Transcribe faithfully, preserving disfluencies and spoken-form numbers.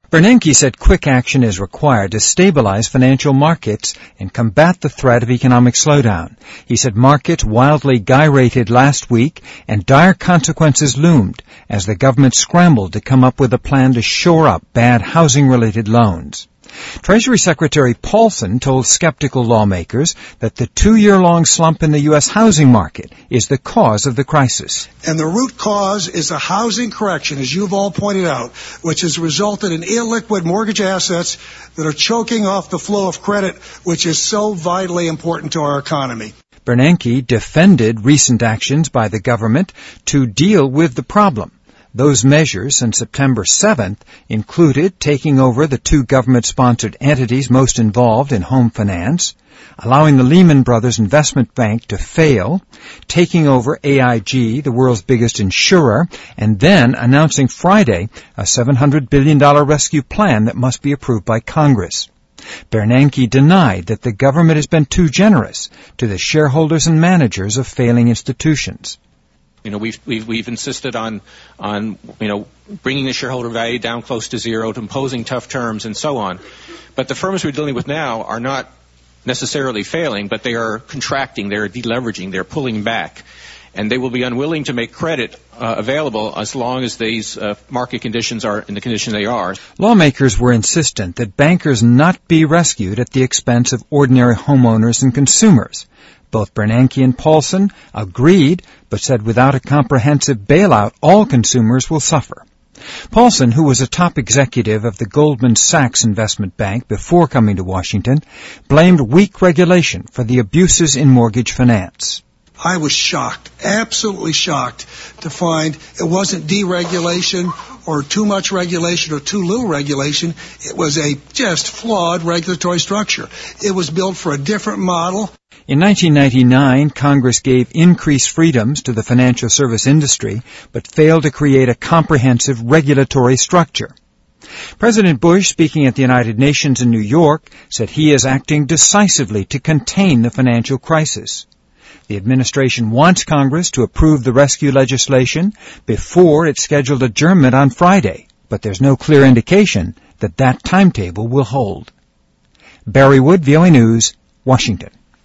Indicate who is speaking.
Speaker 1: Bernanke said quick action is required to stabilize financial markets and combat the threat of economic slowdown. He said markets wildly gyrated last week and dire consequences loomed as the government scrambled to come up with a plan to shore up bad housing-related loans. Treasury Secretary Paulson told skeptical lawmakers that the two-year-long slump in the U S housing market is the cause of the crisis.
Speaker 2: And the root cause is a housing correction, as you've all pointed out, which has resulted in illiquid mortgage assets that are choking off the flow of credit, which is so vitally important to our economy.
Speaker 1: Bernanke defended recent actions by the government to deal with the problem. Those measures on September seventh included taking over the two government-sponsored entities most involved in home finance, allowing the Lehman Brothers investment bank to fail, taking over A I G, the world's biggest insurer, and then announcing Friday a seven hundred billion dollars rescue plan that must be approved by Congress. Bernanke denied that the government has been too generous to the shareholders and managers of failing institutions.
Speaker 3: You know, we've, we've, we've insisted on, on, you know, bringing the shareholder value down close to zero, to imposing tough terms and so on. But the firms we're dealing with now are not necessarily failing, but they are contracting, they're deleveraging, they're pulling back. And they will be unwilling to make credit uh, available as long as these uh, market conditions are in the condition they are.
Speaker 1: Lawmakers were insistent that bankers not be rescued at the expense of ordinary homeowners and consumers. Both Bernanke and Paulson agreed, but said without a comprehensive bailout, all consumers will suffer. Paulson, who was a top executive of the Goldman Sachs investment bank before coming to Washington, blamed weak regulation for the abuses in mortgage finance.
Speaker 2: I was shocked, absolutely shocked, to find it wasn't deregulation or too much regulation or too little regulation. It was a just flawed regulatory structure. It was built for a different model.
Speaker 1: In nineteen ninety-nine, Congress gave increased freedoms to the financial service industry, but failed to create a comprehensive regulatory structure. President Bush, speaking at the United Nations in New York, said he is acting decisively to contain the financial crisis. The administration wants Congress to approve the rescue legislation before its scheduled adjournment on Friday, but there's no clear indication that that timetable will hold. Barry Wood, V O A News, Washington.